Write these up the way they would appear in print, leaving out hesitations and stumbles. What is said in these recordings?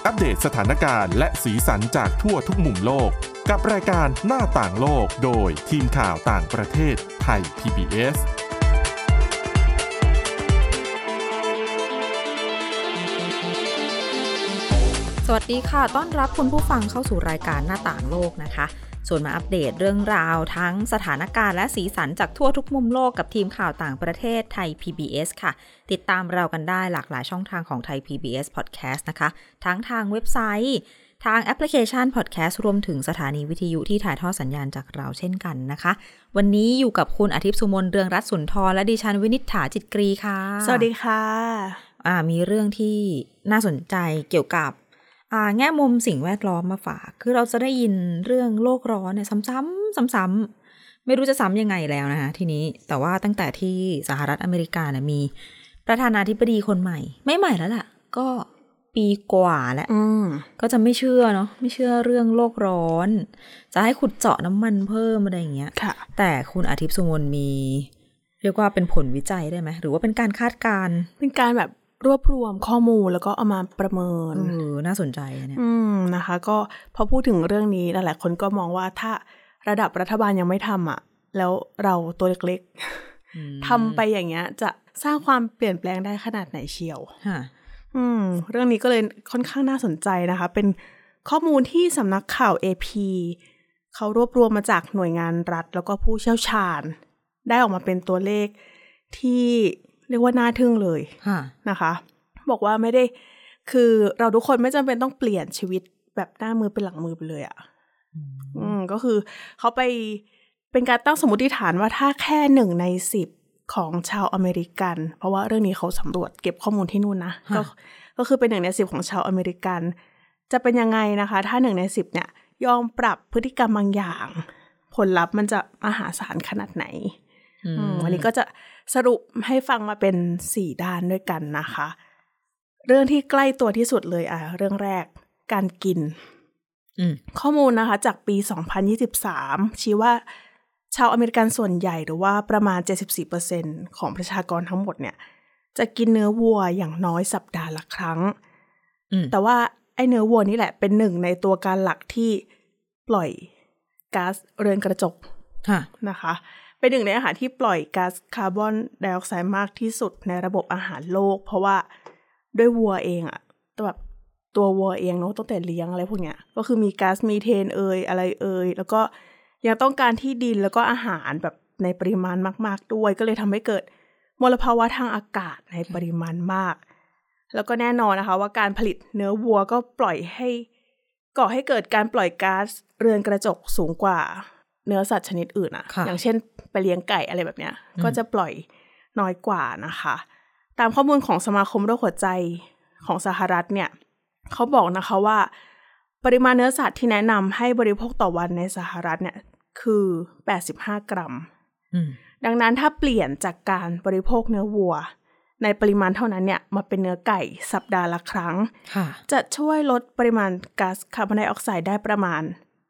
อัปเดตสถานการณ์และสีสันจากทั่วทุกมุมโลกกับรายการหน้าต่างโลกโดยทีมข่าวต่างประเทศไทย PBS สวัสดีค่ะต้อนรับคุณผู้ฟังเข้าสู่รายการหน้าต่างโลกนะคะส่วนมาอัปเดตเรื่องราวทั้งสถานการณ์และสีสันจากทั่วทุกมุมโลกกับทีมข่าวต่างประเทศไทย PBS ค่ะติดตามเรากันได้หลากหลายช่องทางของไทย PBS Podcast นะคะทั้งทางเว็บไซต์ทางแอปพลิเคชัน Podcast รวมถึงสถานีวิทยุที่ถ่ายทอดสัญญาณจากเราเช่นกันนะคะวันนี้อยู่กับคุณอาทิตย์สุมนเรืองรัตน์สุนทรและดิฉันวินิษฐาจิตกรีค่ะสวัสดีค่ะมีเรื่องที่น่าสนใจเกี่ยวกับแง่มุมสิ่งแวดล้อมมาฝากคือเราจะได้ยินเรื่องโลกร้อนเนี่ยซ้ำๆไม่รู้จะซ้ำยังไงแล้วนะคะทีนี้แต่ว่าตั้งแต่ที่สหรัฐอเมริกาเนี่ยมีประธานาธิบดีคนใหม่ไม่ใหม่แล้วล่ะก็ปีกว่าแล้วก็จะไม่เชื่อเนาะไม่เชื่อเรื่องโลกร้อนจะให้ขุดเจาะน้ำมันเพิ่มอะไรอย่างเงี้ยแต่คุณอาทิตย์สุมนมีเรียกว่าเป็นผลวิจัยได้ไหมหรือว่าเป็นการคาดการณ์เป็นการแบบรวบรวมข้อมูลแล้วก็เอามาประเมินน่าสนใจเนี่ยนะคะก็พอพูดถึงเรื่องนี้หลายๆคนก็มองว่าถ้าระดับรัฐบาลยังไม่ทำอ่ะแล้วเราตัวเล็กๆทำไปอย่างเงี้ยจะสร้างความเปลี่ยนแปลงได้ขนาดไหนเชียวเรื่องนี้ก็เลยค่อนข้างน่าสนใจนะคะเป็นข้อมูลที่สำนักข่าว AP เขารวบรวมมาจากหน่วยงานรัฐแล้วก็ผู้เชี่ยวชาญได้ออกมาเป็นตัวเลขที่เรียกว่าน่าทึ่งเลยนะคะบอกว่าไม่ได้คือเราทุกคนไม่จำเป็นต้องเปลี่ยนชีวิตแบบหน้ามือเป็นหลังมือไปเลยก็คือเขาไปเป็นการตั้งสมมติฐานว่าถ้าแค่1 ใน 10ของชาวอเมริกันเพราะว่าเรื่องนี้เขาสำรวจเก็บข้อมูลที่นู่นนะก็คือเป็น1 ใน 10ของชาวอเมริกันจะเป็นยังไงนะคะถ้า1 ใน 10เนี่ยยอมปรับพฤติกรรมบางอย่างผลลัพธ์มันจะมหาศาลขนาดไหนวันนี้ก็จะสรุปให้ฟังมาเป็น4ด้านด้วยกันนะคะเรื่องที่ใกล้ตัวที่สุดเลยเรื่องแรกการกินข้อมูลนะคะจากปี2023ชี้ว่าชาวอเมริกันส่วนใหญ่หรือว่าประมาณ 74% ของประชากรทั้งหมดเนี่ยจะกินเนื้อวัวอย่างน้อยสัปดาห์ละครั้งแต่ว่าไอ้เนื้อวัวนี่แหละเป็นหนึ่งในตัวการหลักที่ปล่อยก๊าซเรือนกระจกนะคะเป็นหนึ่งในอาหารที่ปล่อยก๊าซคาร์บอนไดออกไซด์มากที่สุดในระบบอาหารโลกเพราะว่าด้วยวัวเองแบบตัววัวเองเนาะตั้งแต่เลี้ยงอะไรพวกเนี้ยก็คือมีก๊าซมีเทนอะไรแล้วก็ยังต้องการที่ดินแล้วก็อาหารแบบในปริมาณมากๆด้วยก็เลยทำให้เกิดมลภาวะทางอากาศในปริมาณมากแล้วก็แน่นอนนะคะว่าการผลิตเนื้อวัวก็ก่อให้เกิดการปล่อยก๊าซเรือนกระจกสูงกว่าเนื้อสัตว์ชนิดอื่นอย่างเช่นไปเลี้ยงไก่อะไรแบบเนี้ยก็จะปล่อยน้อยกว่านะคะตามข้อมูลของสมาคมโรคหัวใจของสหรัฐเนี่ยเขาบอกนะคะว่าปริมาณเนื้อสัตว์ที่แนะนำให้บริโภคต่อวันในสหรัฐเนี่ยคือ85 กรัมดังนั้นถ้าเปลี่ยนจากการบริโภคเนื้อวัวในปริมาณเท่านั้นเนี่ยมาเป็นเนื้อไก่สัปดาห์ละครั้งจะช่วยลดปริมาณก๊าซคาร์บอนไดออกไซด์ได้ประมาณ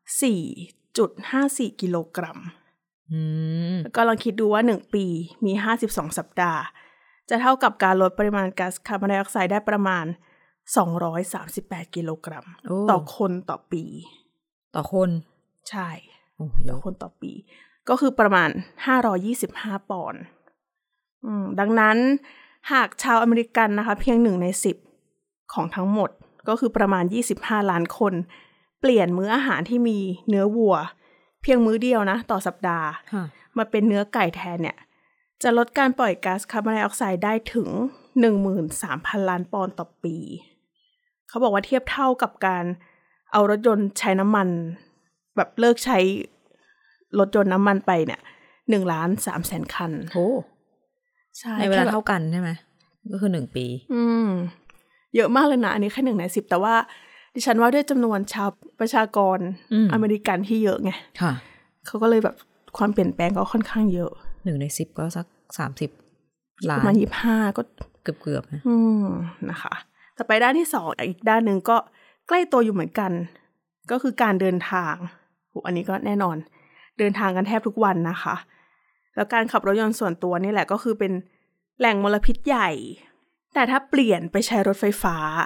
4.54 กิโลกรัมแล้วก็ลองคิดดูว่า1ปีมี52สัปดาห์จะเท่ากับการลดปริมาณก๊าซคาร์บอนไดออกไซด์ได้ประมาณ238กิโลกรัมต่อคนต่อปีต่อคนใช่ต่อคนต่อปีก็คือประมาณ525ปอนด์ดังนั้นหากชาวอเมริกันนะคะเพียง1 ใน 10ของทั้งหมดก็คือประมาณ25 ล้านคนเปลี่ยนมื้ออาหารที่มีเนื้อวัวเพียงมื้อเดียวนะต่อสัปดาห์มาเป็นเนื้อไก่แทนเนี่ยจะลดการปล่อยก๊าซคาร์บอนไดออกไซด์ได้ถึง 13,000 ล้านปอนด์ต่อปีเขาบอกว่าเทียบเท่ากับการเอารถยนต์ใช้น้ำมันแบบเลิกใช้รถยนต์น้ำมันไปเนี่ย 1,300,000 คันโอ้ใช่ในเวลาเท่ากันใช่ไหมก็คือ1 ปีเยอะมากเลยนะอันนี้แค่1 ใน 10แต่ว่าดิฉันว่าด้วยจำนวนชาวประชากรอเมริกันที่เยอะไงเขาก็เลยแบบความเปลี่ยนแปลงก็ค่อนข้างเยอะ 1 ใน 10ก็สัก30 ล้านประมาณ25ก็เกือบๆนะนะคะแต่ไปด้านที่2อีกด้านนึงก็ใกล้ตัวอยู่เหมือนกันก็คือการเดินทางอันนี้ก็แน่นอนเดินทางกันแทบทุกวันนะคะแล้วการขับรถยนต์ส่วนตัวนี่แหละก็คือเป็นแหล่งมลพิษใหญ่แต่ถ้าเปลี่ยนไปใช้รถไฟฟ้า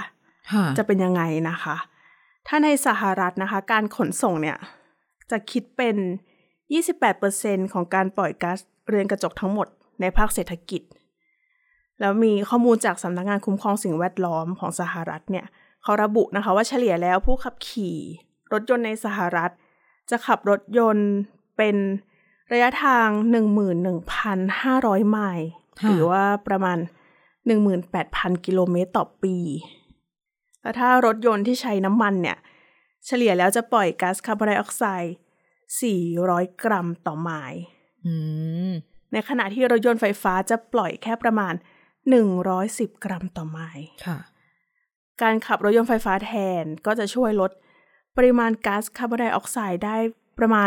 จะเป็นยังไงนะคะถ้าในสหรัฐนะคะการขนส่งเนี่ยจะคิดเป็น 28% ของการปล่อยก๊าซเรือนกระจกทั้งหมดในภาคเศรษฐกิจแล้วมีข้อมูลจากสำนักงานคุ้มครองสิ่งแวดล้อมของสหรัฐเนี่ยเขาระบุนะคะว่าเฉลี่ยแล้วผู้ขับขี่รถยนต์ในสหรัฐจะขับรถยนต์เป็นระยะทาง 11,500 ไมล์หรือว่าประมาณ 18,000 กิโลเมตรต่อปีแล้วถ้ารถยนต์ที่ใช้น้ำมันเนี่ยเฉลี่ยแล้วจะปล่อยก๊าซคาร์บอนไดออกไซด์400 กรัมต่อไมล์ในขณะที่รถยนต์ไฟฟ้าจะปล่อยแค่ประมาณ110 กรัมต่อไมล์การขับรถยนต์ไฟฟ้าแทนก็จะช่วยลดปริมาณก๊าซคาร์บอนไดออกไซด์ได้ประมาณ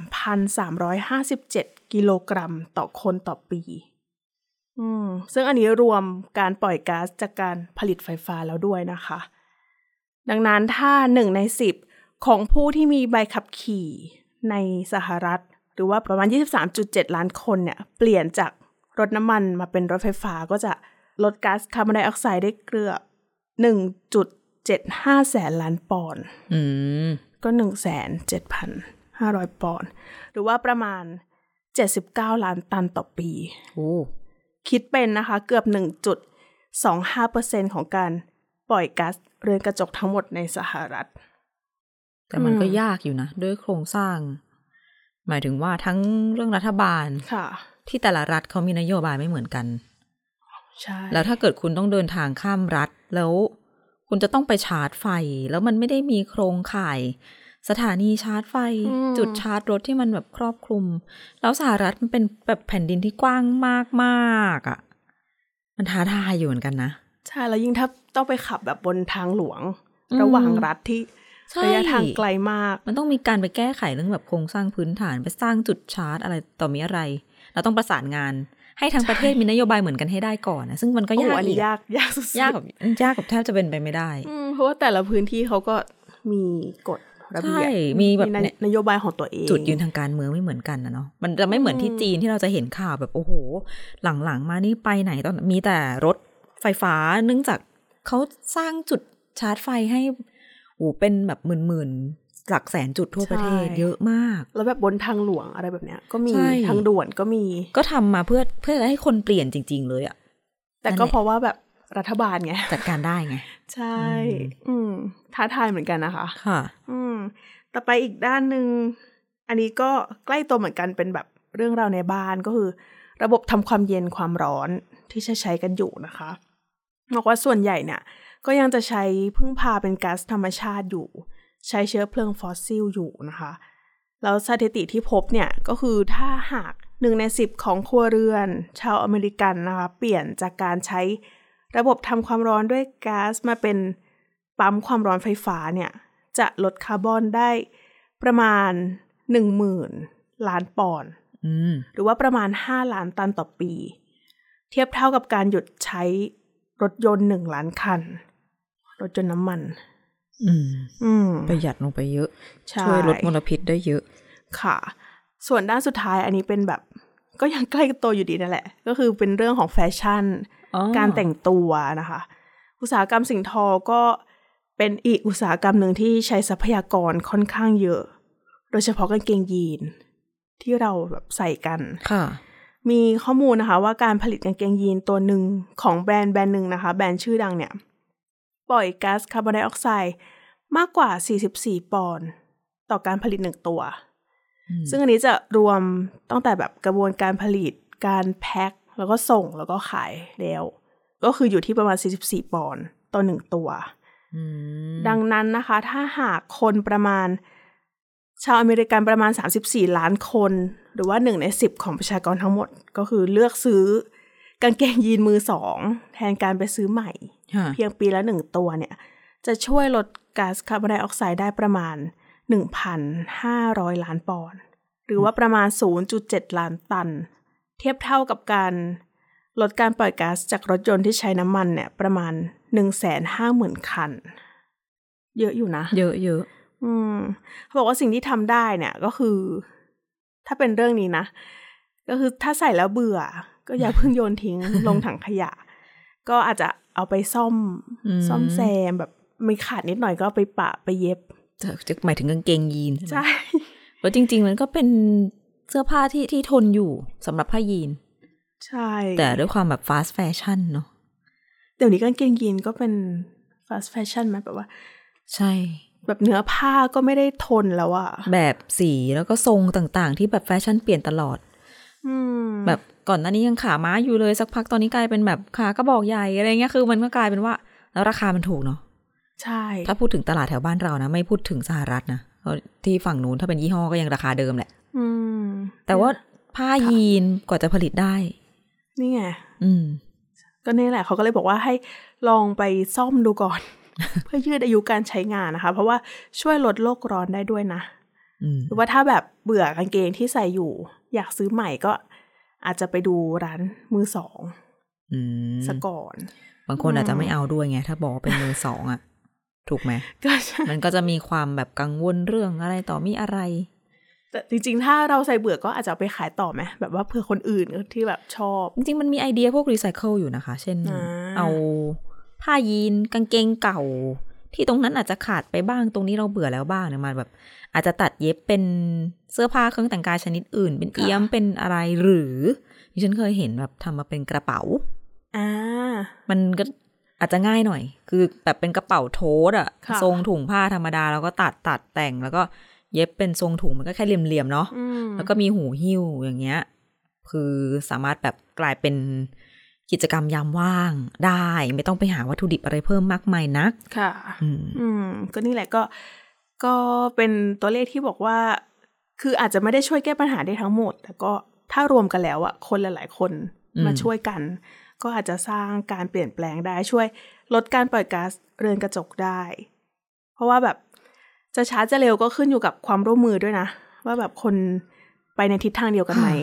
3,357 กิโลกรัมต่อคนต่อปีซึ่งอันนี้รวมการปล่อยก๊าซจากการผลิตไฟฟ้าแล้วด้วยนะคะดังนั้นถ้า1 ใน 10ของผู้ที่มีใบขับขี่ในสหรัฐหรือว่าประมาณ 23.7 ล้านคนเนี่ยเปลี่ยนจากรถน้ำมันมาเป็นรถไฟฟ้าก็จะลดก๊าซคาร์บอนไดออกไซด์ได้เกือบ 1.75 แสนล้านปอนด์ก็ 1,7,500 ปอนด์หรือว่าประมาณ79 ล้านตันต่อปีคิดเป็นนะคะเกือบ 1.25% ของการปล่อยก๊าซเรือนกระจกทั้งหมดในสหรัฐแต่มันก็ยากอยู่นะด้วยโครงสร้างหมายถึงว่าทั้งเรื่องรัฐบาลที่แต่ละรัฐเขามีนโยบายไม่เหมือนกันใช่แล้วถ้าเกิดคุณต้องเดินทางข้ามรัฐแล้วคุณจะต้องไปชาร์จไฟแล้วมันไม่ได้มีโครงข่ายสถานีชาร์จไฟจุดชาร์จรถที่มันแบบครอบคลุมแล้วสหรัฐมันเป็นแบบแผ่นดินที่กว้างมากๆอ่ะมันท้าทายอยู่เหมือนกันนะใช่แล้วยิ่งถ้าต้องไปขับแบบบนทางหลวงระหว่างรัฐที่ระยะทางไกลมากมันต้องมีการไปแก้ไขเรื่องแบบโครงสร้างพื้นฐานไปสร้างจุดชาร์จอะไรต่อมีอะไรเราต้องประสานงานให้ทั้งประเทศมีนโยบายเหมือนกันให้ได้ก่อนนะซึ่งมันก็ยากอีกยากสุดๆยากกับแทบจะเป็นไปไม่ได้เพราะว่าแต่ละพื้นที่เขาก็มีกฎระเบียบมีแบบนโยบายของตัวเองจุดยืนทางการเมืองไม่เหมือนกันนะเนาะมันจะไม่เหมือนที่จีนที่เราจะเห็นข่าวแบบโอ้โหหลังๆมานี่ไปไหนตอนมีแต่รถไฟฟ้าเนื่องจากเขาสร้างจุดชาร์จไฟให้เป็นแบบหมื่นหลักแสนจุดทั่วประเทศเยอะมากแล้วแบบบนทางหลวงอะไรแบบเนี้ยก็มีทางด่วนก็มีก็ทำมาเพื่อให้คนเปลี่ยนจริงๆเลยอะแต่ก็เพราะว่าแบบรัฐบาลไงจัดการได้ไงใช่ท้าทายเหมือนกันนะคะค่ะต่อไปอีกด้านนึงอันนี้ก็ใกล้ตัวเหมือนกันเป็นแบบเรื่องราวในบ้านก็คือระบบทำความเย็นความร้อนที่ใช้กันอยู่นะคะบอกว่าส่วนใหญ่เนี่ยก็ยังจะใช้พึ่งพาเป็นก๊าซธรรมชาติอยู่ใช้เชื้อเพลิงฟอสซิลอยู่นะคะแล้วสถิติที่พบเนี่ยก็คือถ้าหาก1 ใน 10ของครัวเรือนชาวอเมริกันนะคะเปลี่ยนจากการใช้ระบบทำความร้อนด้วยก๊าซมาเป็นปั๊มความร้อนไฟฟ้าเนี่ยจะลดคาร์บอนได้ประมาณ 10,000 ล้านปอนด์หรือว่าประมาณ5 ล้านตันต่อปีเทียบเท่ากับการหยุดใช้รถยนต์1 ล้านคันรถยนต์น้ำมันประหยัดลงไปเยอะช่วยลดมลพิษได้เยอะค่ะส่วนด้านสุดท้ายอันนี้เป็นแบบก็ยังใกล้ตัวอยู่ดีนั่นแหละก็คือเป็นเรื่องของแฟชั่นการแต่งตัวนะคะอุตสาหกรรมสิ่งทอก็เป็นอีกอุตสาหกรรมหนึ่งที่ใช้ทรัพยากรค่อนข้างเยอะโดยเฉพาะกางเกงยีนที่เราแบบใส่กันค่ะมีข้อมูลนะคะว่าการผลิตกางเกงยีนตัวหนึ่งของแบรนด์หนึ่งนะคะแบรนด์ชื่อดังเนี่ยปล่อยก๊าซคาร์บอนไดออกไซด์มากกว่า44 ปอนด์ต่อการผลิต1 ตัวซึ่งอันนี้จะรวมตั้งแต่แบบกระบวนการผลิตการแพ็คแล้วก็ส่งแล้วก็ขายแล้วก็คืออยู่ที่ประมาณ44 ปอนด์ต่อ1 ตัวดังนั้นนะคะถ้าหากคนประมาณชาวอเมริกันประมาณ34 ล้านคนหรือว่า1 ใน 10ของประชากรทั้งหมดก็คือเลือกซื้อกางเกงยีนมือ2แทนการไปซื้อใหม่เพียงปีละ1 ตัวเนี่ยจะช่วยลดก๊าซคาร์บอนไดออกไซด์ได้ประมาณ 1,500 ล้านปอนด์หรือว่าประมาณ 0.7 ล้านตันเทียบเท่ากับการลดการปล่อยก๊าซจากรถยนต์ที่ใช้น้ำมันเนี่ยประมาณ 150,000 คันเยอะอยู่นะเยอะเขาบอกว่าสิ่งที่ทำได้เนี่ยก็คือถ้าเป็นเรื่องนี้นะก็คือถ้าใส่แล้วเบื่อก็อย่าเพิ่งโยนทิ้ง ลงถังขยะก็อาจจะเอาไปซ่อมแซมแบบมีขาดนิดหน่อยก็ไปปะไปเย็บจะหมายถึงกางเกงยีนใช่ไหมใช่เพราะจริงๆมันก็เป็นเสื้อผ้าที่ทนอยู่สำหรับผ้ายีนใช่แต่ด้วยความแบบ fast fashion เนาะเดี๋ยวนี้กางเกงยีนก็เป็น fast fashion มั้ยแบบว่าใช่แบบเนื้อผ้าก็ไม่ได้ทนแล้วอะแบบสีแล้วก็ทรงต่างๆที่แบบแฟชั่นเปลี่ยนตลอดแบบก่อนหน้านี้ยังขาม้าอยู่เลยสักพักตอนนี้กลายเป็นแบบขากระบอกใหญ่อะไรเงี้ยคือมันก็กลายเป็นว่าแล้วราคามันถูกเนาะใช่ถ้าพูดถึงตลาดแถวบ้านเรานะไม่พูดถึงสหรัฐนะที่ฝั่งนู้นถ้าเป็นยี่ห้อก็ยังราคาเดิมแหละแต่ว่าผ้ายีนกว่าจะผลิตได้นี่ไงก็นี่แหละเขาก็เลยบอกว่าให้ลองไปซ่อมดูก่อน เพื่อยืดอายุการใช้งานนะคะเพราะว่าช่วยลดโลกร้อนได้ด้วยนะหรือว่าถ้าแบบเบื่อกางเกงที่ใส่อยู่อยากซื้อใหม่ก็อาจจะไปดูร้านมือสองซะก่อนบางคนอาจจะไม่เอาด้วยไงถ้าบอกว่าเป็นมือสองอ่ะถูกไหมมันก็จะมีความแบบกังวลเรื่องอะไรต่อมีอะไรแต่จริงๆถ้าเราใส่เบื่อก็อาจจะไปขายต่อไหมแบบว่าเผื่อคนอื่นที่แบบชอบจริงๆมันมีไอเดียพวกรีไซเคิลอยู่นะคะเช่นเอาผ้ายีนกางเกงเก่าที่ตรงนั้นอาจจะขาดไปบ้างตรงนี้เราเบื่อแล้วบ้างเนี่ยมาแบบอาจจะตัดเย็บเป็นเสื้อผ้าเครื่องแต่งกายชนิดอื่นเป็นเอี้ยมเป็นอะไรหรือที่ฉันเคยเห็นแบบทำมาเป็นกระเป๋ามันก็อาจจะง่ายหน่อยคือแบบเป็นกระเป๋าโทสอ่ะทรงถุงผ้าธรรมดาแล้วก็ตัดแต่งแล้วก็เย็บเป็นทรงถุงมันก็แค่เหลี่ยมๆเนาะแล้วก็มีหูหิ้วอย่างเงี้ยคือสามารถแบบกลายเป็นกิจกรรมยามว่างได้ไม่ต้องไปหาวัตถุดิบอะไรเพิ่มมากมายนักค่ะก็นี่แหละก็เป็นตัวเลขที่บอกว่าคืออาจจะไม่ได้ช่วยแก้ปัญหาได้ทั้งหมดแต่ก็ถ้ารวมกันแล้วอะคนหลายๆคนมาช่วยกันก็อาจจะสร้างการเปลี่ยนแปลงได้ช่วยลดการปล่อยก๊าซเรือนกระจกได้เพราะว่าแบบจะช้าจะเร็วก็ขึ้นอยู่กับความร่วมมือด้วยนะว่าแบบคนไปในทิศทางเดียวกันไหม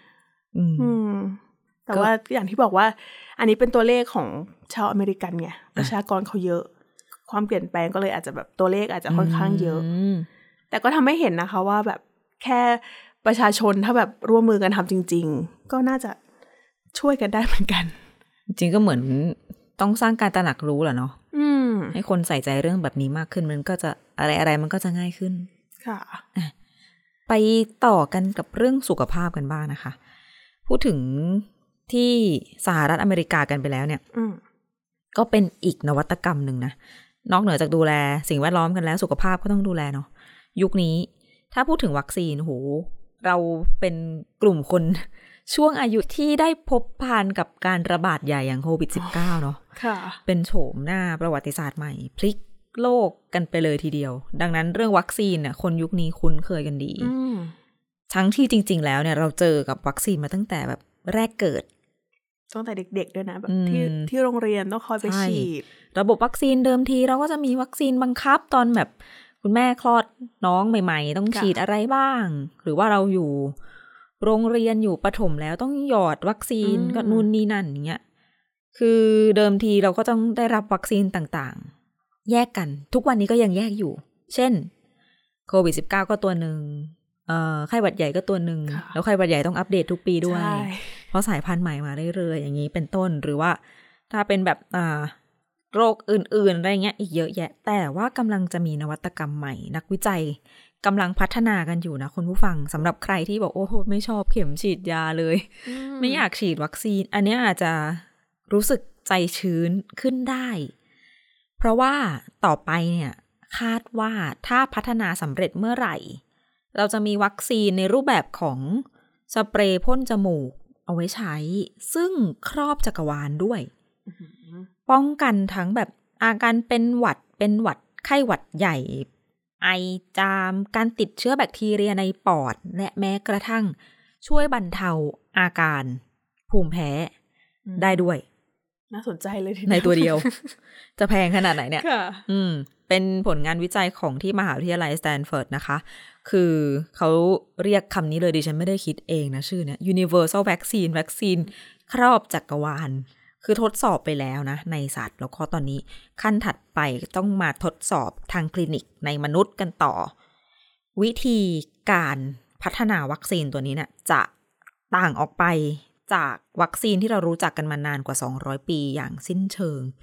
แต่ว่าอย่างที่บอกว่าอันนี้เป็นตัวเลขของชาวอเมริกันไงประชากรเขาเยอะความเปลี่ยนแปลงก็เลยอาจจะแบบตัวเลขอาจจะค่อนข้างเยอะแต่ก็ทำให้เห็นนะคะว่าแบบแค่ประชาชนถ้าแบบร่วมมือกันทำจริงๆก็น่าจะช่วยกันได้เหมือนกันจริงก็เหมือนต้องสร้างการตระหนักรู้แหละเนาะให้คนใส่ใจเรื่องแบบนี้มากขึ้นมันก็จะอะไรมันก็จะง่ายขึ้นค่ะไปต่อกันกับเรื่องสุขภาพกันบ้างนะคะพูดถึงที่สหรัฐอเมริกากันไปแล้วเนี่ยก็เป็นอีกนวัตกรรมหนึ่งนะนอกเหนือจากดูแลสิ่งแวดล้อมกันแล้วสุขภาพก็ต้องดูแลเนาะยุคนี้ถ้าพูดถึงวัคซีนโหเราเป็นกลุ่มคนช่วงอายุที่ได้พบผ่านกับการระบาดใหญ่อย่างโควิด -19 เนาะเป็นโฉมหน้าประวัติศาสตร์ใหม่พลิกโลกกันไปเลยทีเดียวดังนั้นเรื่องวัคซีนเนี่ยคนยุคนี้คุ้นเคยกันดีทั้งที่จริงๆแล้วเนี่ยเราเจอกับวัคซีนมาตั้งแต่แบบแรกเกิดตั้งแต่เด็กๆด้วยนะแบบที่โรงเรียนต้องคอยไปฉีดระบบวัคซีนเดิมทีเราก็จะมีวัคซีนบังคับตอนแบบคุณแม่คลอดน้องใหม่ๆต้องฉีดอะไรบ้างหรือว่าเราอยู่โรงเรียนอยู่ประถมแล้วต้องหยอดวัคซีนก็นู่นนี่นั่นอย่างเงี้ยคือเดิมทีเราก็ต้องได้รับวัคซีนต่างๆแยกกันทุกวันนี้ก็ยังแยกอยู่เช่นโควิด -19 ก็ตัวนึงไข้หวัดใหญ่ก็ตัวนึงแล้วไข้หวัดใหญ่ต้องอัปเดตทุกปีด้วยเพราะสายพันธุ์ใหม่มาเรื่อยๆอย่างนี้เป็นต้นหรือว่าถ้าเป็นแบบโรคอื่นๆอะไรเงี้ยอีกเยอะแยะแต่ว่ากำลังจะมีนวัตกรรมใหม่นักวิจัยกำลังพัฒนากันอยู่นะคุณผู้ฟังสำหรับใครที่บอกโอ้โหไม่ชอบเข็มฉีดยาเลยไม่อยากฉีดวัคซีนอันนี้อาจจะรู้สึกใจชื้นขึ้นได้เพราะว่าต่อไปเนี่ยคาดว่าถ้าพัฒนาสำเร็จเมื่อไหร่เราจะมีวัคซีนในรูปแบบของสเปรย์พ่นจมูกเอาไว้ใช้ซึ่งครอบจักรวาลด้วยป้องกันทั้งแบบอาการเป็นหวัดไข้หวัดใหญ่ไอจามการติดเชื้อแบคทีเรียในปอดและแม้กระทั่งช่วยบรรเทาอาการภูมิแพ้ได้ด้วยน่าสนใจเลยทีในตัวเดียว จะแพงขนาดไหนเนี่ยเป็นผลงานวิจัยของที่มหาวิทยาลัยสแตนฟอร์ดนะคะคือเขาเรียกคำนี้เลยดิฉันไม่ได้คิดเองนะชื่อเนี่ย Universal Vaccine วัคซีนครอบจักรวาลคือทดสอบไปแล้วนะในสัตว์แล้วก็ตอนนี้ขั้นถัดไปต้องมาทดสอบทางคลินิกในมนุษย์กันต่อวิธีการพัฒนาวัคซีนตัวนี้เนี่ยจะต่างออกไปจากวัคซีนที่เรารู้จักกันมานานกว่า200ปีอย่างสิ้นเชิง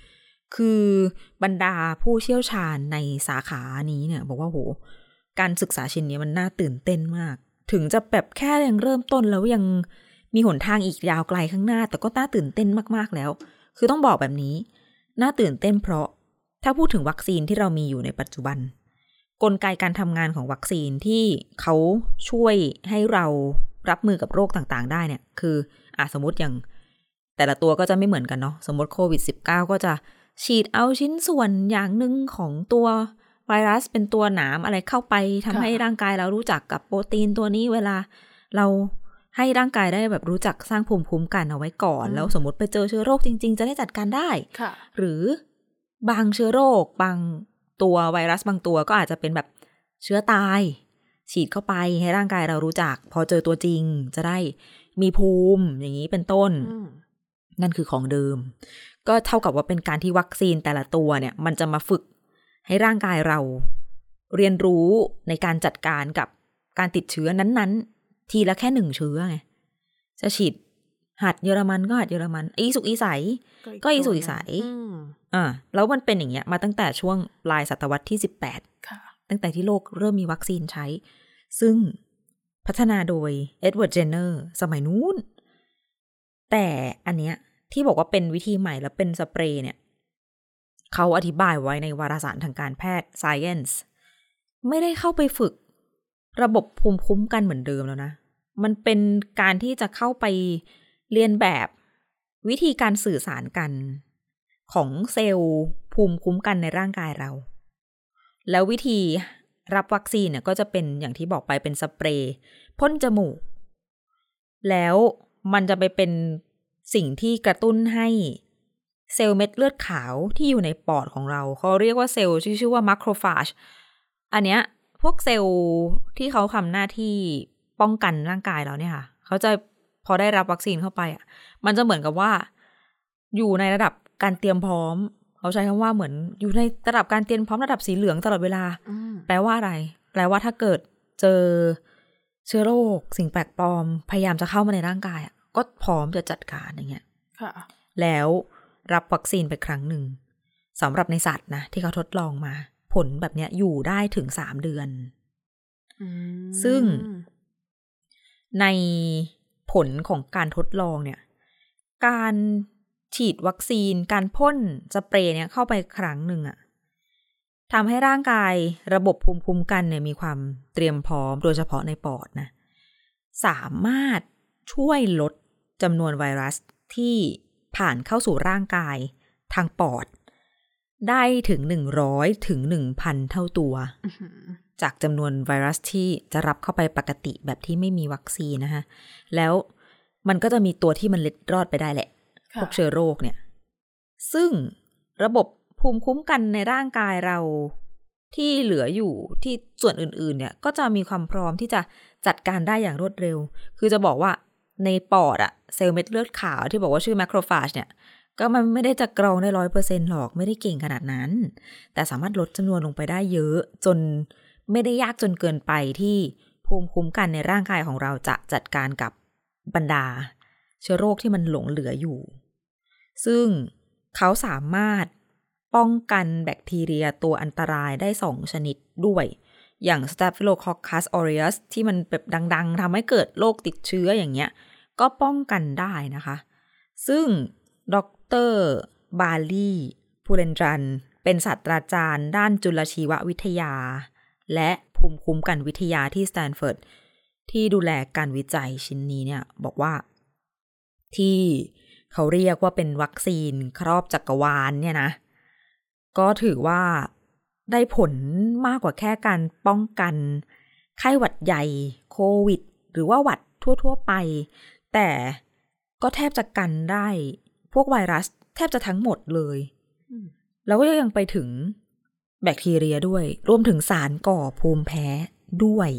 คือบรรดาผู้เชี่ยวชาญในสาขานี้เนี่ยบอกว่าโหการศึกษาชิ้นนี้มันน่าตื่นเต้นมากถึงจะแบบแค่ยังเริ่มต้นแล้วยังมีหนทางอีกยาวไกลข้างหน้าแต่ก็น่าตื่นเต้นมากๆแล้วคือต้องบอกแบบนี้น่าตื่นเต้นเพราะถ้าพูดถึงวัคซีนที่เรามีอยู่ในปัจจุบันกลไกการทำงานของวัคซีนที่เขาช่วยให้เรารับมือกับโรคต่างๆได้เนี่ยคือสมมติอย่างแต่ละตัวก็จะไม่เหมือนกันเนาะสมมติโควิด -19 ก็จะฉีดเอาชิ้นส่วนอย่างหนึ่งของตัวไวรัสเป็นตัวหนามอะไรเข้าไปทำให้ร่างกายเรารู้จักกับโปรตีนตัวนี้เวลาเราให้ร่างกายได้แบบรู้จักสร้างภูมิคุ้มกันเอาไว้ก่อนแล้วสมมติไปเจอเชื้อโรคจริงๆจะได้จัดการได้หรือบางเชื้อโรคบางตัวไวรัสบางตัวก็อาจจะเป็นแบบเชื้อตายฉีดเข้าไปให้ร่างกายเรารู้จักพอเจอตัวจริงจะได้มีภูมิอย่างนี้เป็นต้นนั่นคือของเดิมก็เท่ากับว่าเป็นการที่วัคซีนแต่ละตัวเนี่ยมันจะมาฝึกให้ร่างกายเราเรียนรู้ในการจัดการกับการติดเชื้อนั้นๆทีละแค่1เชื้อไงจะฉีดหัดเยอรมันก็หัดเยอรมันอีสุกอีใสก็อีสุกอีใสแล้วมันเป็นอย่างเงี้ยมาตั้งแต่ช่วงปลายศตวรรษที่18ค่ะตั้งแต่ที่โลกเริ่มมีวัคซีนใช้ซึ่งพัฒนาโดยเอ็ดเวิร์ด เจนเนอร์สมัยนู้นแต่อันเนี้ยที่บอกว่าเป็นวิธีใหม่แล้วเป็นสเปรย์เนี่ยเขาอธิบายไว้ในวารสารทางการแพทย์ Science ไม่ได้เข้าไปฝึกระบบภูมิคุ้มกันเหมือนเดิมแล้วนะมันเป็นการที่จะเข้าไปเรียนแบบวิธีการสื่อสารกันของเซลล์ภูมิคุ้มกันในร่างกายเราแล้ววิธีรับวัคซีนเนี่ยก็จะเป็นอย่างที่บอกไปเป็นสเปรย์พ่นจมูกแล้วมันจะไปเป็นสิ่งที่กระตุ้นให้เซลล์เม็ดเลือดขาวที่อยู่ในปอดของเราเขาเรียกว่าเซลล์ชื่อว่ามาโครฟาจอันเนี้ยพวกเซลล์ที่เขาทำหน้าที่ป้องกันร่างกายเราเนี่ยค่ะเขาจะพอได้รับวัคซีนเข้าไปมันจะเหมือนกับว่าอยู่ในระดับการเตรียมพร้อมเขาใช้คำว่าเหมือนอยู่ในระดับการเตรียมพร้อมระดับสีเหลืองตลอดเวลาแปลว่าอะไรแปลว่าถ้าเกิดเจอเชื้อโรคสิ่งแปลกปลอมพยายามจะเข้ามาในร่างกายก็พร้อมจะจัดการอย่างเงี้ยแล้วรับวัคซีนไปครั้งหนึ่งสำหรับในสัตว์นะที่เขาทดลองมาผลแบบเนี้ยอยู่ได้ถึง3 เดือนซึ่งในผลของการทดลองเนี่ยการฉีดวัคซีนการพ่นสเปรย์เนี่ยเข้าไปครั้งหนึ่งทำให้ร่างกายระบบภูมิคุ้มกันเนี่ยมีความเตรียมพร้อมโดยเฉพาะในปอดนะสามารถช่วยลดจำนวนไวรัสที่ผ่านเข้าสู่ร่างกายทางปอดได้ถึง100 ถึง 1,000 เท่าตัวจากจำนวนไวรัสที่จะรับเข้าไปปกติแบบที่ไม่มีวัคซีนนะคะแล้วมันก็จะมีตัวที่มันเล็ดรอดไปได้แหละพวกเชื้อโรคเนี่ยซึ่งระบบภูมิคุ้มกันในร่างกายเราที่เหลืออยู่ที่ส่วนอื่นๆเนี่ยก็จะมีความพร้อมที่จะจัดการได้อย่างรวดเร็วคือจะบอกว่าในปอดเซลล์เม็ดเลือดขาวที่บอกว่าชื่อแมคโครฟาจเนี่ยก็มันไม่ได้จะกรองได้ 100% หรอกไม่ได้เก่งขนาดนั้นแต่สามารถลดจำนวนลงไปได้เยอะจนไม่ได้ยากจนเกินไปที่ภูมิคุ้มกันในร่างกายของเราจะจัดการกับบรรดาเชื้อโรคที่มันหลงเหลืออยู่ซึ่งเขาสามารถป้องกันแบคทีเรียตัวอันตรายได้2 ชนิดด้วยอย่าง Staphylococcus aureus ที่มันแบบดังๆทำให้เกิดโรคติดเชื้ออย่างเงี้ยก็ป้องกันได้นะคะซึ่งดร.บาลีพูเรนจันเป็นศาสตราจารย์ด้านจุลชีววิทยาและภูมิคุ้มกันวิทยาที่สแตนฟอร์ดที่ดูแลการวิจัยชิ้นนี้เนี่ยบอกว่าที่เขาเรียกว่าเป็นวัคซีนครอบจักรวาลเนี่ยนะก็ถือว่าได้ผลมากกว่าแค่การป้องกันไข้หวัดใหญ่โควิดหรือว่าหวัดทั่วๆไปแต่ก็แทบจะกันได้พวกไวรัสแทบจะทั้งหมดเลยแล้วก็ยังไปถึงแบคทีเรียด้วยรวมถึงสารก่อภูมิแพ้ด้วย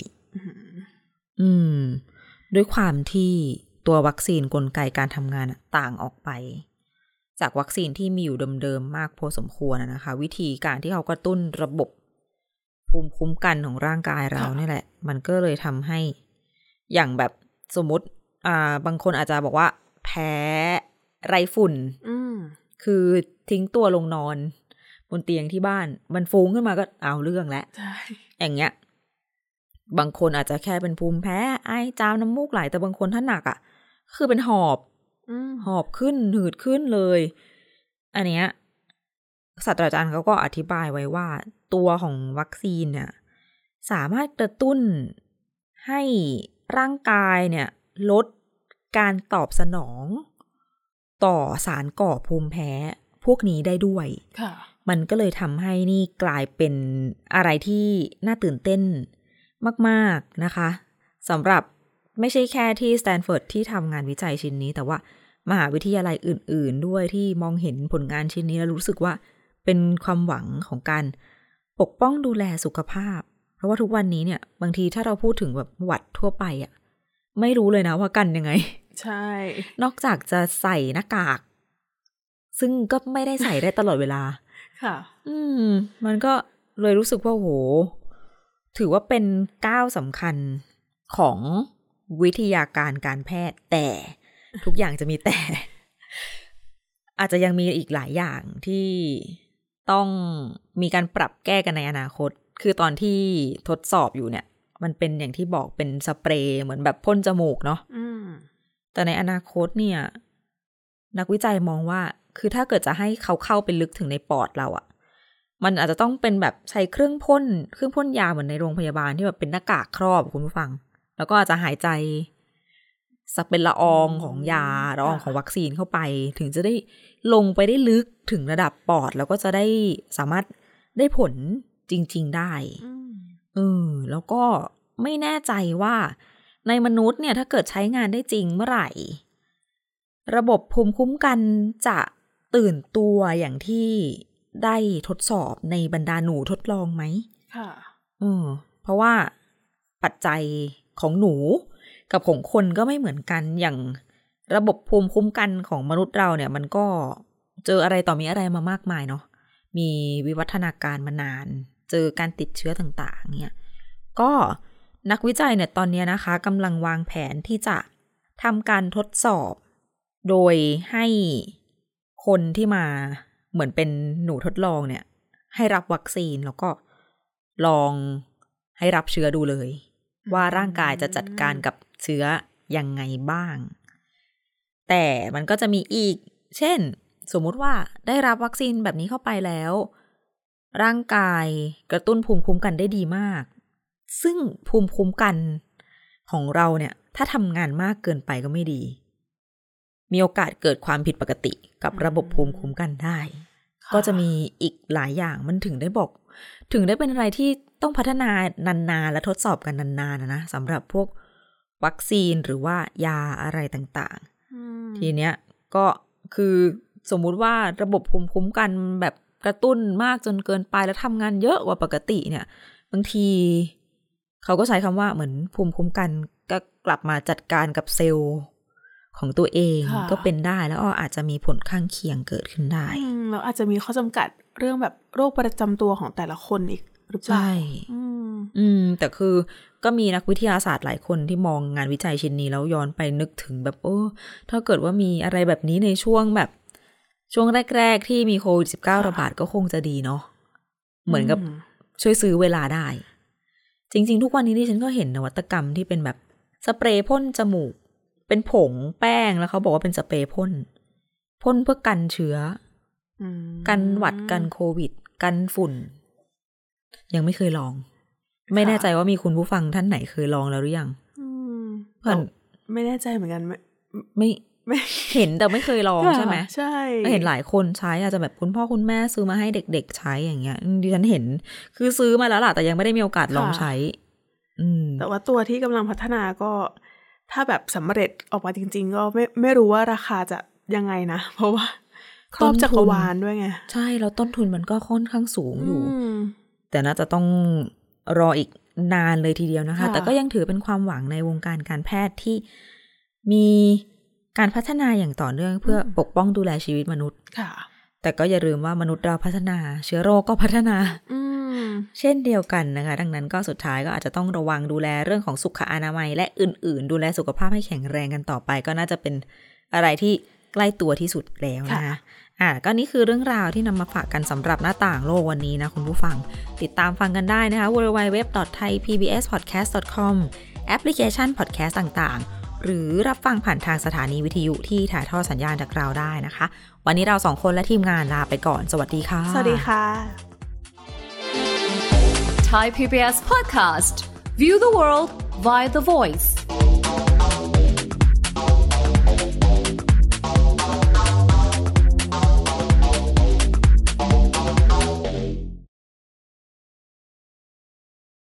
ด้วยความที่ตัววัคซีนกลไกการทำงานต่างออกไปจากวัคซีนที่มีอยู่เดิมๆมากพอสมควรนะคะวิธีการที่เขากระตุ้นระบบภูมิคุ้มกันของร่างกายเรานี่แหละมันก็เลยทำให้อย่างแบบสมมติบางคนอาจจะบอกว่าแพ้ไรฝุ่นคือทิ้งตัวลงนอนบนเตียงที่บ้านมันฟุ้งขึ้นมาก็เอาเรื่องแล้วอย่างเงี้ยบางคนอาจจะแค่เป็นภูมิแพ้ไอจามน้ำมูกไหลแต่บางคนถ้าหนักอ่ะคือเป็นหอบขึ้นหืดขึ้นเลยอันเนี้ยศาสตราจารย์เขาก็อธิบายไว้ว่าตัวของวัคซีนเนี่ยสามารถกระตุ้นให้ร่างกายเนี่ยลดการตอบสนองต่อสารก่อภูมิแพ้พวกนี้ได้ด้วยมันก็เลยทำให้นี่กลายเป็นอะไรที่น่าตื่นเต้นมากๆนะคะสำหรับไม่ใช่แค่ที่สแตนฟอร์ดที่ทำงานวิจัยชิ้นนี้แต่ว่ามหาวิทยาลัยอื่นๆด้วยที่มองเห็นผลงานชิ้นนี้แล้วรู้สึกว่าเป็นความหวังของการปกป้องดูแลสุขภาพเพราะว่าทุกวันนี้เนี่ยบางทีถ้าเราพูดถึงแบบหวัดทั่วไปอ่ะไม่รู้เลยนะว่ากันยังไงใช่นอกจากจะใส่หน้ากากซึ่งก็ไม่ได้ใส่ได้ตลอดเวลาค่ะมันก็เลยรู้สึกว่าโหถือว่าเป็นก้าวสำคัญของวิทยาการการแพทย์แต่ทุกอย่างจะมีแต่อาจจะยังมีอีกหลายอย่างที่ต้องมีการปรับแก้กันในอนาคตคือตอนที่ทดสอบอยู่เนี่ยมันเป็นอย่างที่บอกเป็นสเปรย์เหมือนแบบพ่นจมูกเนาะแต่ในอนาคตเนี่ยนักวิจัยมองว่าคือถ้าเกิดจะให้เขาเข้าไปลึกถึงในปอดเราอะมันอาจจะต้องเป็นแบบใช้เครื่องพ่นยาเหมือนในโรงพยาบาลที่แบบเป็นหน้ากากครอบคุณผู้ฟังแล้วก็อาจจะหายใจสักเป็นละอองของยาละอองของวัคซีนเข้าไปถึงจะได้ลงไปได้ลึกถึงระดับปอดแล้วก็จะได้สามารถได้ผลจริงๆได้แล้วก็ไม่แน่ใจว่าในมนุษย์เนี่ยถ้าเกิดใช้งานได้จริงเมื่อไหร่ระบบภูมิคุ้มกันจะตื่นตัวอย่างที่ได้ทดสอบในบรรดาหนูทดลองไหมค่ะเพราะว่าปัจจัยของหนูกับของคนก็ไม่เหมือนกันอย่างระบบภูมิคุ้มกันของมนุษย์เราเนี่ยมันก็เจออะไรต่อมีอะไรมามากมายเนาะมีวิวัฒนาการมานานเจอการติดเชื้อต่างๆเนี่ยก็นักวิจัยเนี่ยตอนนี้นะคะกำลังวางแผนที่จะทำการทดสอบโดยให้คนที่มาเหมือนเป็นหนูทดลองเนี่ยให้รับวัคซีนแล้วก็ลองให้รับเชื้อดูเลยว่าร่างกายจะจัดการกับเชื้อยังไงบ้างแต่มันก็จะมีอีกเช่นสมมุติว่าได้รับวัคซีนแบบนี้เข้าไปแล้วร่างกายกระตุ้นภูมิคุ้มกันได้ดีมากซึ่งภูมิคุ้มกันของเราเนี่ยถ้าทำงานมากเกินไปก็ไม่ดีมีโอกาสเกิดความผิดปกติกับระบบภูมิคุ้มกันได้ก็จะมีอีกหลายอย่างมันถึงได้เป็นอะไรที่ต้องพัฒนานานๆและทดสอบกันนานๆนะสำหรับพวกวัคซีนหรือว่ายาอะไรต่างๆทีเนี้ยก็คือสมมุติว่าระบบภูมิคุ้มกันแบบกระตุ้นมากจนเกินไปแล้วทำงานเยอะกว่าปกติเนี่ยบางทีเขาก็ใช้คำว่าเหมือนภูมิคุ้มกันก็กลับมาจัดการกับเซลล์ของตัวเองก็เป็นได้แล้วก็อาจจะมีผลข้างเคียงเกิดขึ้นได้แล้วอาจจะมีข้อจำกัดเรื่องแบบโรคประจำตัวของแต่ละคนอีกหรือเปล่าใช่แต่คือก็มีนักวิทยาศาสตร์หลายคนที่มองงานวิจัยชิ้นนี้แล้วย้อนไปนึกถึงแบบถ้าเกิดว่ามีอะไรแบบนี้ในช่วงแรกๆที่มีโควิด -19 ระบาดก็คงจะดีเนาะเหมือนกับช่วยซื้อเวลาได้จริงๆทุกวันนี้ที่ฉันก็เห็นนวัตกรรมที่เป็นแบบสเปรย์พ่นจมูกเป็นผงแป้งแล้วเขาบอกว่าเป็นสเปรย์พ่นเพื่อกันเชื้อกันหวัดกันโควิดกันฝุ่นยังไม่เคยลองไม่แน่ใจว่ามีคุณผู้ฟังท่านไหนเคยลองแล้วหรือยังไม่แน่ใจเหมือนกันไม่เห็นแต่ไม่เคยลองใช่ไหมใช่เห็นหลายคนใช้อาจจะแบบคุณพ่อคุณแม่ซื้อมาให้เด็กๆใช้อย่างเงี้ยดิฉันเห็นคือซื้อมาแล้วล่ะแต่ยังไม่ได้มีโอกาสลองใช้แต่ว่าตัวที่กำลังพัฒนาก็ถ้าแบบสำเร็จออกมาจริงๆก็ไม่รู้ว่าราคาจะยังไงนะเพราะว่าครอบจักรวาลด้วยไงใช่แล้วต้นทุนมันก็ค่อนข้างสูงอยู่แต่น่าจะต้องรออีกนานเลยทีเดียวนะคะแต่ก็ยังถือเป็นความหวังในวงการการแพทย์ที่มีการพัฒนาอย่างต่อเนื่องเพื่อปกป้องดูแลชีวิตมนุษย์แต่ก็อย่าลืมว่ามนุษย์เราพัฒนาเชื้อโรคก็พัฒนาเช่นเดียวกันนะคะดังนั้นก็สุดท้ายก็อาจจะต้องระวังดูแลเรื่องของสุขอนามัยและอื่นๆดูแลสุขภาพให้แข็งแรงกันต่อไปก็น่าจะเป็นอะไรที่ใกล้ตัวที่สุดแล้วนะคะก็นี่คือเรื่องราวที่นำมาฝากกันสำหรับหน้าต่างโลกวันนี้นะคุณผู้ฟังติดตามฟังกันได้นะคะ www.thaipbspodcast.com แอปพลิเคชันพอดแคสต์ต่างๆหรือรับฟังผ่านทางสถานีวิทยุที่ถ่ายทอดสัญญาณจากเราได้นะคะวันนี้เรา2คนและทีมงานลาไปก่อนสวัสดีค่ะสวัสดีค่ะ Thai PBS Podcast View the world via the voice